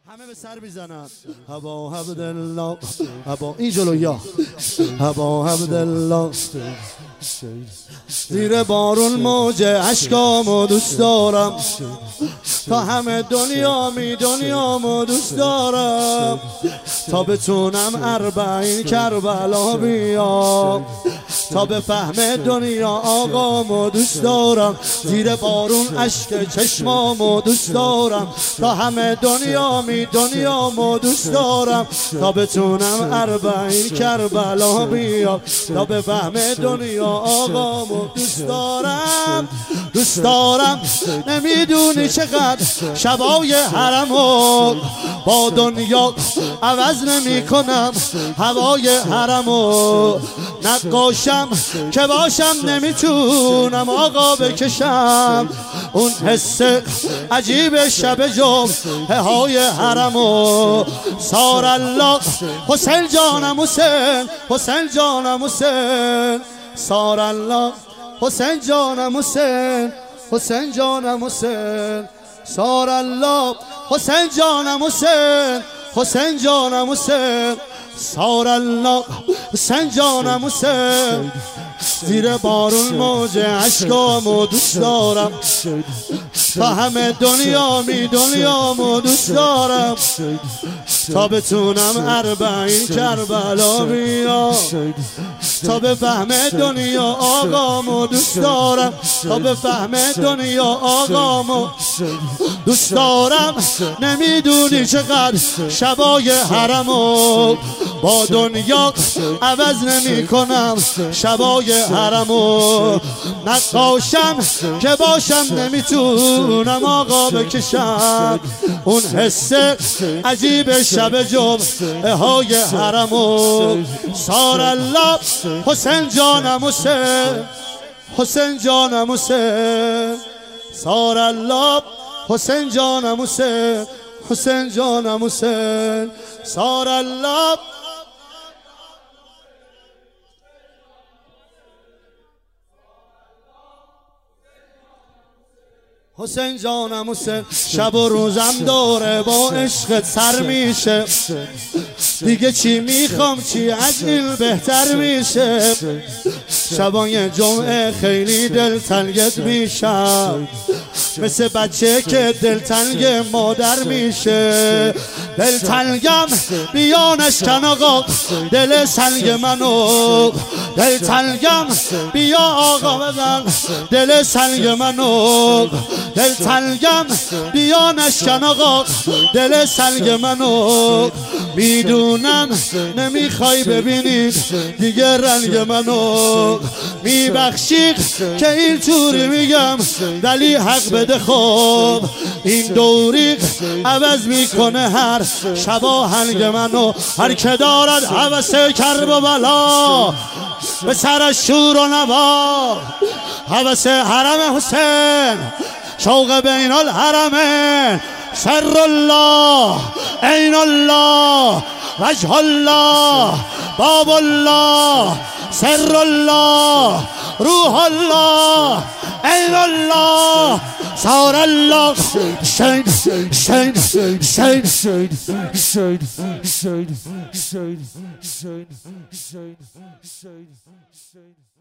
همه به سر میزنن هوا عبدالله هوا این جلویا هوا عبدالله زیر بارون موج اشکامو دوست دارم تا همه دنیامو دوست دارم تا بتونم 40 کربلا بیام تا به فهم دنیا آقامو دوست دارم زیر بارون اشک چشمامو دوست دارم تا همه دنیامو دوست دارم تا بتونم 40 کربلا بیام تا به فهم دنیا آقامو دوست دارم نمیدونی چقدر شبای حرمو با دنیا عوض نمی کنم هوای حرمو نقاشم که باشم نمیتونم آقا بکشم اون حس عجیب شب جمعه های حرمو سار الله حسین جانم حسین جانم حسین سار الله حسین جانم حسین جانم حسین سار الله حسین جانم حسین جانم حسین سار الله حسین جانم حسین زیر بارون موج اشکامو دوست دارم تا همه دنیامو دوست دارم تا بتونم 40 کربلا بیام تا به فهم دنیا آقامو دوست دارم تا به فهم دنیا آقامو دوست دارم نمیدونی چقدر شبای حرمو با دنیا عوض نمی کنم شبای حرمو نقاشم که باشم نمیتونم آقا بکشم اون حس عجیب شب جمعه های حرمو سار الله حسین جانم حسین جانم حسین سار الله حسین جانم حسین جانم حسین سار الله حسین جانم حسین شب و روزم داره با عشقت سر میشه دیگه چی میخوام چی از این بهتر میشه شبای جمعه خیلی دلتنگت میشم مثل بچه که دلتنگ مادر میشه دلتنگم بیانش کن آقا دل سنگ منو دلتنگم بیا آقا بزن دل سنگ منو دلتنگم بیا نشکن آقا دل سنگ منو میدونم نمیخوای ببینید دیگه رنگ منو میبخشی که اینطوری میگم ولی حق بده خوب این دوری عوض میکنه هر شبا هنگ منو هر که دارد هوس کرب و بلا به سرش شور و نوا هوس حرم حسین شوق بین الحرمین سر الله عین الله وجه الله باب الله سر الله روح الله عین الله سار الله شین